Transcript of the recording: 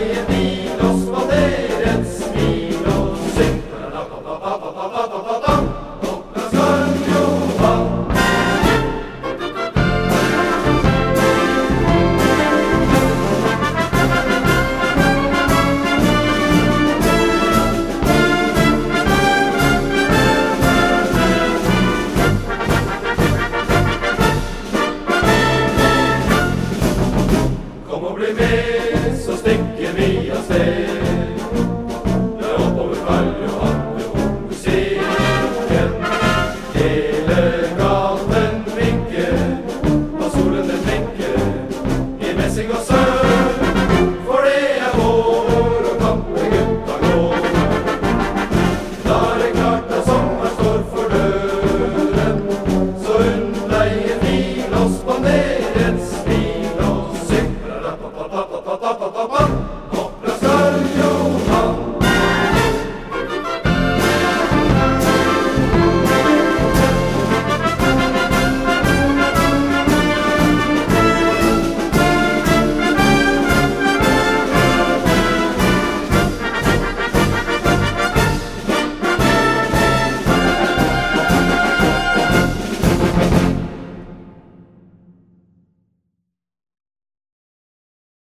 leie bil og spandere et smil og syng. Åpne Skarnjohan. Kom og bli med, så stikker vi av sted. Det er oppover Karl Johan med musikken. Hele gaten vinker, og solen den blinker i messing og sølv. For det er vår, og kampegutta går. Da er det klart at sommeren står for døren, så unn deg en bil og spandere et smil og syng.